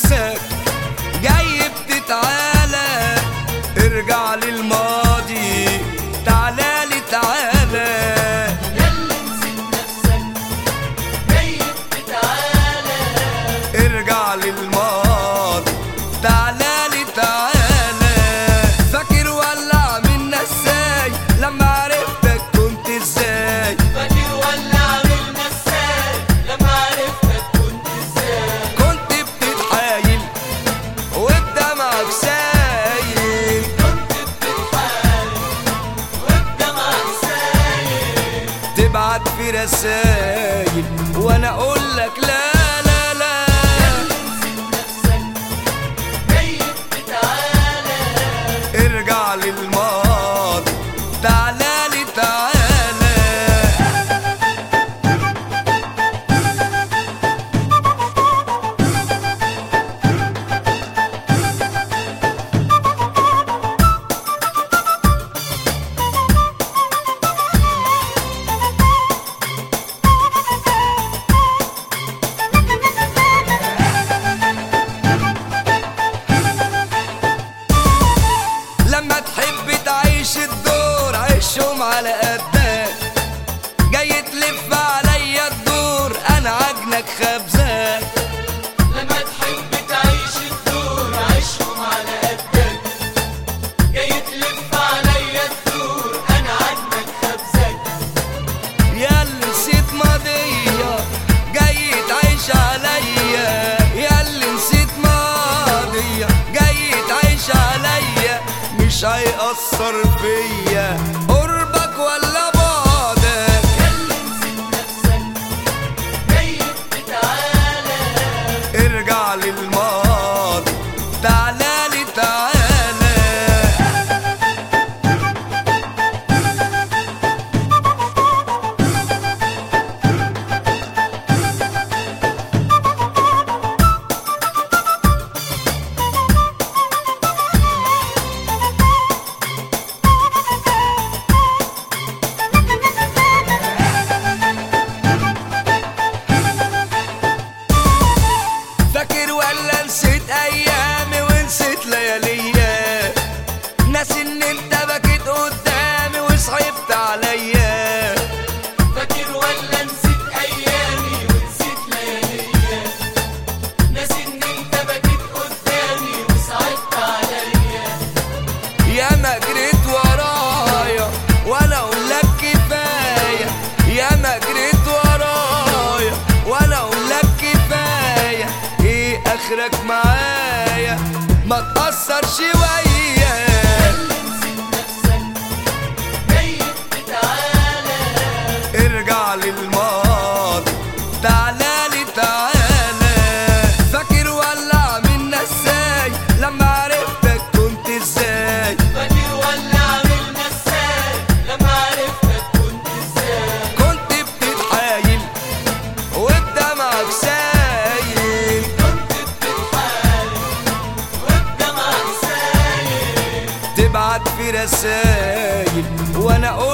نفسك جاي بتتعالى، ارجع للماضي تعالى تعالى. ياللي نسيت نفسك جاي بتتعالى، ارجع للماضي تعالى تعالى. فاكر ولع منا ازاي لما عرفتك كنت ازاي؟ فاكر ولا عملنا ازاي لما عرفتك كنت ازاي؟ كنت بتتحايل وبدمعك سايل، كنت بتتحايل وبدمعك سايل، تبعت في رسايل وانا اقول لك لا لا لا. ياللي نسيت نفسك جاي بتتعالى، ارجع للماضي تعالى تعالى. لما تحب تعيش الدور عيشهم على قدك، جاي تلف عليا الدور انا عجنك خبزك. لما تحب تعيش الدور عيشهم على قدك، جاي تلف عليا الدور انا عجنك خبزك. ياللي نسيت ماضية جاي تعيش عليا، ياللي نسيت ماضية جاي تعيش عليا. مش هيأثر فيا قربك ولا بعدك. ياللي نسيت نفسك جاي بتتعالى، ارجع للماضي تعالى تعالى. فاكر ولا نسيت ايامي ونسيت لياليا؟ ناسي ان انت بكيت قدامي وصعبت عليا. فاكر ولا نسيت ايامي ونسيت لياليا؟ ناسي ان انت بكيت قدامي وصعبت عليا. ياما جريت ورايا وانا اقول لك كفايه، ياما جريت ورايا وانا اقول لك كفايه. ايه اخرك معايا ما تأثر شويه. ياللي نسيت نفسك جاي بتتعالى، ارجع للماضي تعالى تعالى. فاكر ولع منا ازاي لما عرفتك كنت ازاي؟ فاكر ولا عملنا ازاي لما عرفتك كنت ازاي؟ كنت بتتحايل وبدمعك سايل، كنت بتتحايل وبدمعك سايل، تبعت في رسايل وانا